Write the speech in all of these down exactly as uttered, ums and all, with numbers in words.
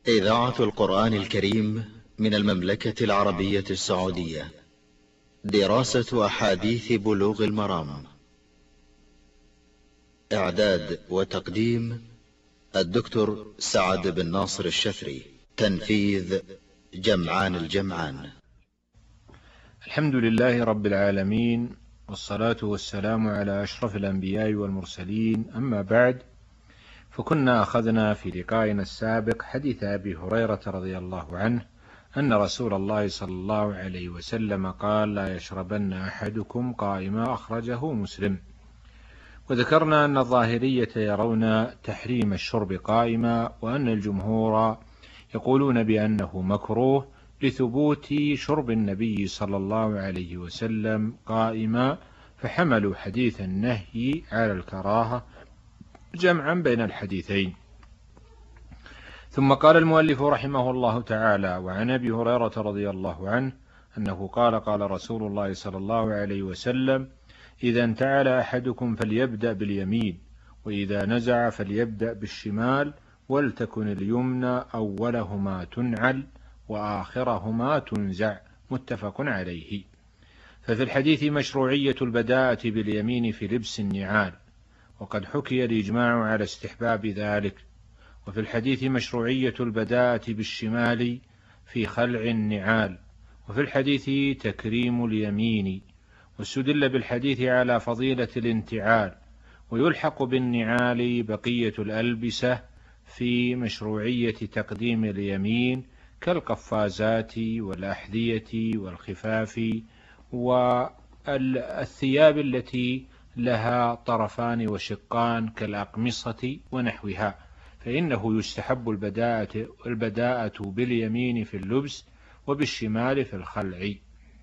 إذاعة القرآن الكريم من المملكة العربية السعودية. دراسة أحاديث بلوغ المرام. إعداد وتقديم الدكتور سعد بن ناصر الشفري. تنفيذ جمعان الجمعان. الحمد لله رب العالمين، والصلاة والسلام على أشرف الأنبياء والمرسلين، أما بعد، فكنا أخذنا في لقائنا السابق حديث أبي هريرة رضي الله عنه أن رسول الله صلى الله عليه وسلم قال: لا يشربن أحدكم قائما، أخرجه مسلم. وذكرنا أن الظاهرية يرون تحريم الشرب قائما، وأن الجمهور يقولون بأنه مكروه لثبوت شرب النبي صلى الله عليه وسلم قائما، فحملوا حديث النهي على الكراهة جمعا بين الحديثين. ثم قال المؤلف رحمه الله تعالى: وعن أبي هريرة رضي الله عنه أنه قال: قال رسول الله صلى الله عليه وسلم: إذا انتعل أحدكم فليبدأ باليمين، وإذا نزع فليبدأ بالشمال، ولتكن اليمنى أولهما تنعل وآخرهما تنزع، متفق عليه. ففي الحديث مشروعية البداءة باليمين في لبس النعال، وقد حكي الإجماع على استحباب ذلك. وفي الحديث مشروعية البداءة بالشمال في خلع النعال، وفي الحديث تكريم اليمين. واستدل بالحديث على فضيلة الانتعال، ويلحق بالنعال بقية الألبسة في مشروعية تقديم اليمين كالقفازات والأحذية والخفاف والثياب التي لها طرفان وشقان كالأقمصة ونحوها، فإنه يستحب البداءة, البداءة باليمين في اللبس وبالشمال في الخلع.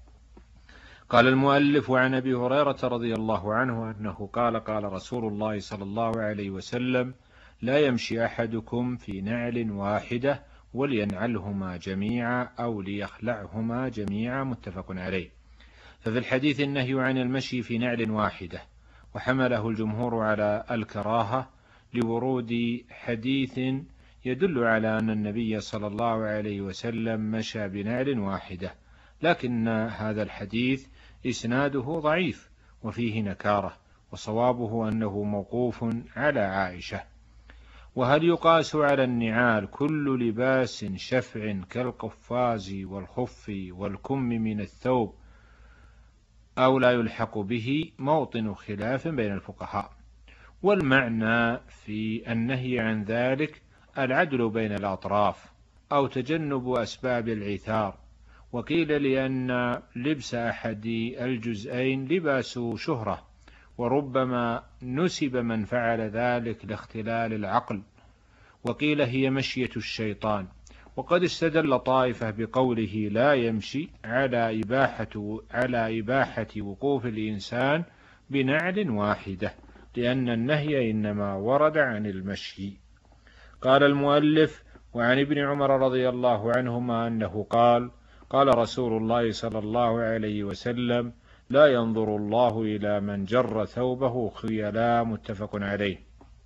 قال المؤلف: وعن أبي هريرة رضي الله عنه أنه قال: قال رسول الله صلى الله عليه وسلم: لا يمشي أحدكم في نعل واحدة ولينعلهما جميعا أو ليخلعهما جميعا، متفق عليه. ففي الحديث النهي عن المشي في نعل واحدة، وحمله الجمهور على الكراهة لورود حديث يدل على أن النبي صلى الله عليه وسلم مشى بنعل واحدة، لكن هذا الحديث إسناده ضعيف وفيه نكارة، وصوابه أنه موقوف على عائشة. وهل يقاس على النعال كل لباس شفع كالقفاز والخف والكم من الثوب، أو لا يلحق به؟ موطن خلاف بين الفقهاء. والمعنى في النهي عن ذلك العدل بين الأطراف أو تجنب أسباب العثار. وقيل لأن لبس أحد الجزئين لباس شهرة، وربما نسب من فعل ذلك لاختلال العقل. وقيل هي مشية الشيطان. وقد استدل طائفة بقوله لا يمشي على إباحة, على إباحة وقوف الإنسان بنعل واحدة، لأن النهي إنما ورد عن المشي. قال المؤلف: وعن ابن عمر رضي الله عنهما أنه قال: قال رسول الله صلى الله عليه وسلم: لا ينظر الله إلى من جر ثوبه خيلاء، متفق عليه.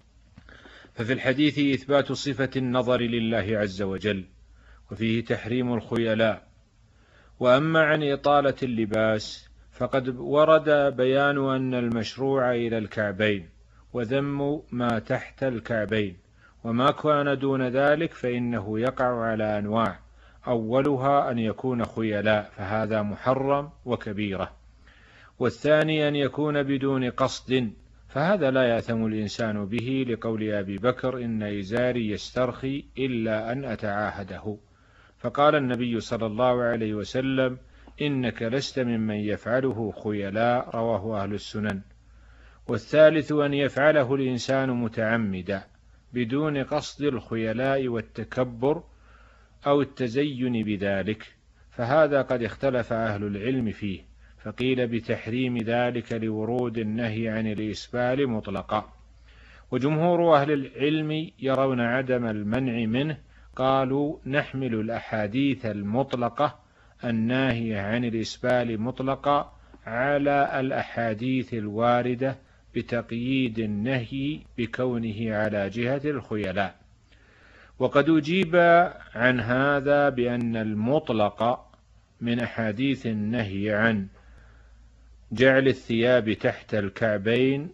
ففي الحديث إثبات صفة النظر لله عز وجل، وفيه تحريم الخيلاء. وأما عن إطالة اللباس فقد ورد بيان أن المشروع إلى الكعبين، وذم ما تحت الكعبين، وما كان دون ذلك فإنه يقع على أنواع: أولها أن يكون خيلاء، فهذا محرم وكبيرة. والثاني أن يكون بدون قصد، فهذا لا يأثم الإنسان به، لقول أبي بكر: إن إزاري يسترخي إلا أن أتعاهده. فقال النبي صلى الله عليه وسلم: إنك لست ممن يفعله خيلاء، رواه أهل السنن. والثالث أن يفعله الإنسان متعمدا بدون قصد الخيلاء والتكبر أو التزين بذلك، فهذا قد اختلف أهل العلم فيه، فقيل بتحريم ذلك لورود النهي عن الإسبال مطلقا. وجمهور أهل العلم يرون عدم المنع منه، قالوا: نحمل الأحاديث المطلقة الناهية عن الإسبال مطلقا على الأحاديث الواردة بتقييد النهي بكونه على جهة الخيلاء. وقد أجيب عن هذا بأن المطلق من أحاديث النهي عن جعل الثياب تحت الكعبين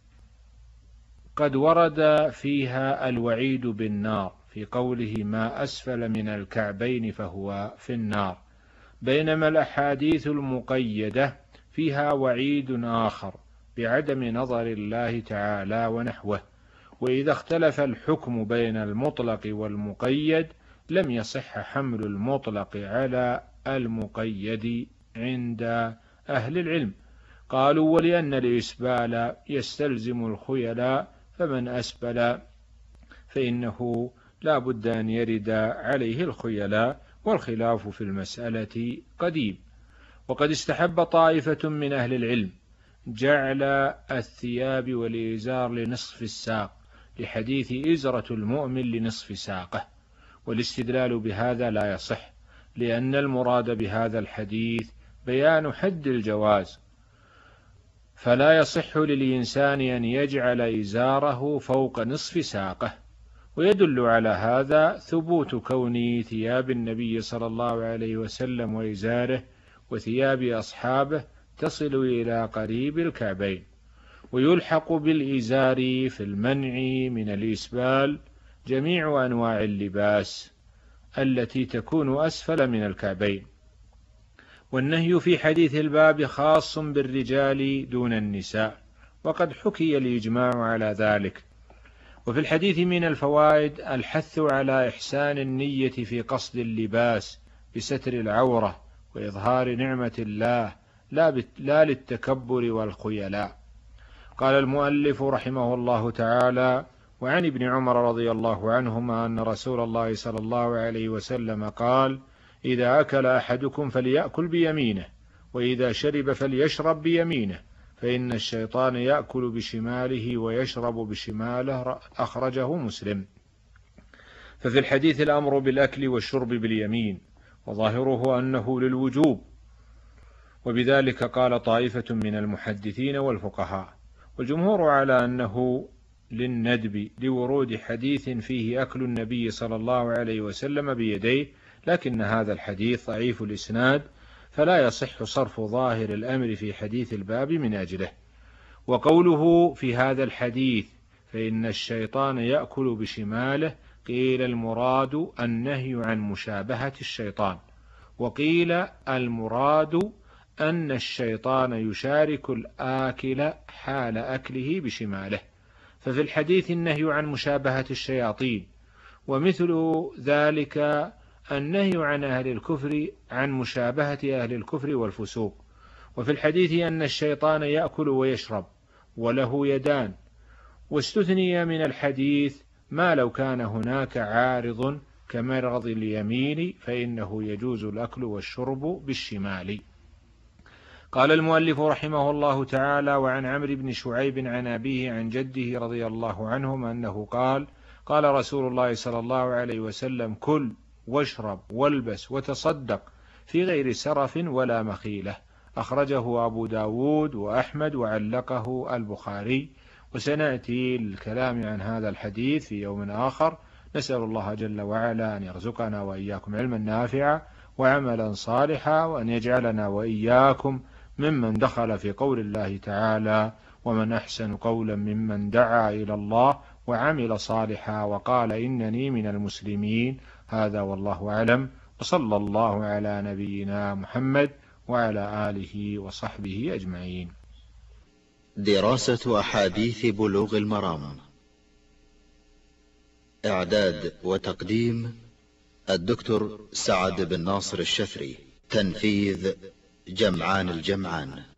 قد ورد فيها الوعيد بالنار في قوله ما أسفل من الكعبين فهو في النار، بينما الأحاديث المقيدة فيها وعيد آخر بعدم نظر الله تعالى ونحوه. وإذا اختلف الحكم بين المطلق والمقيد لم يصح حمل المطلق على المقيد عند أهل العلم. قالوا ولأن الإسبال يستلزم الخيلاء فمن أسبل فإنه لا بد أن يرد عليه الخيلاء، والخلاف في المسألة قديم. وقد استحب طائفة من أهل العلم جعل الثياب والإزار لنصف الساق لحديث إزرة المؤمن لنصف ساقه، والاستدلال بهذا لا يصح، لأن المراد بهذا الحديث بيان حد الجواز، فلا يصح للإنسان أن يجعل إزاره فوق نصف ساقه. ويدل على هذا ثبوت كون ثياب النبي صلى الله عليه وسلم وإزاره وثياب أصحابه تصل إلى قريب الكعبين. ويلحق بالإزار في المنع من الإسبال جميع أنواع اللباس التي تكون أسفل من الكعبين. والنهي في حديث الباب خاص بالرجال دون النساء، وقد حكي الإجماع على ذلك. وفي الحديث من الفوائد الحث على إحسان النية في قصد اللباس بستر العورة وإظهار نعمة الله لا للتكبر والخيلاء. قال المؤلف رحمه الله تعالى: وعن ابن عمر رضي الله عنهما أن رسول الله صلى الله عليه وسلم قال: إذا أكل أحدكم فليأكل بيمينه، وإذا شرب فليشرب بيمينه، فإن الشيطان يأكل بشماله ويشرب بشماله. أخرجه مسلم. ففي الحديث الأمر بالأكل والشرب باليمين، وظاهره أنه للوجوب، وبذلك قال طائفة من المحدثين والفقهاء، والجمهور على أنه للندب لورود حديث فيه أكل النبي صلى الله عليه وسلم بيديه، لكن هذا الحديث ضعيف الإسناد، فلا يصح صرف ظاهر الأمر في حديث الباب من أجله. وقوله في هذا الحديث فإن الشيطان يأكل بشماله، قيل المراد النهي عن مشابهة الشيطان، وقيل المراد أن الشيطان يشارك الآكل حال أكله بشماله. ففي الحديث النهي عن مشابهة الشياطين، ومثل ذلك النهي عن أهل الكفر عن مشابهة أهل الكفر والفسوق. وفي الحديث أن الشيطان يأكل ويشرب وله يدان. واستثني من الحديث ما لو كان هناك عارض كمرض اليمين فإنه يجوز الأكل والشرب بالشمال. قال المؤلف رحمه الله تعالى: وعن عمرو بن شعيب عن أبيه عن جده رضي الله عنهم أنه قال: قال رسول الله صلى الله عليه وسلم: كل واشرب والبس وتصدق في غير سرف ولا مخيلة. أخرجه أبو داود وأحمد وعلقه البخاري. وسنأتي الكلام عن هذا الحديث في يوم آخر. نسأل الله جل وعلا أن يرزقنا وإياكم علما نافعا وعملا صالحا، وأن يجعلنا وإياكم ممن دخل في قول الله تعالى: ومن أحسن قولا ممن دعا إلى الله وعمل صالحا وقال إنني من المسلمين. هذا والله أعلم، وصلى الله على نبينا محمد وعلى آله وصحبه أجمعين. دراسة أحاديث بلوغ المرام، إعداد وتقديم الدكتور سعد بن ناصر الشفري، تنفيذ جمعان الجمعان.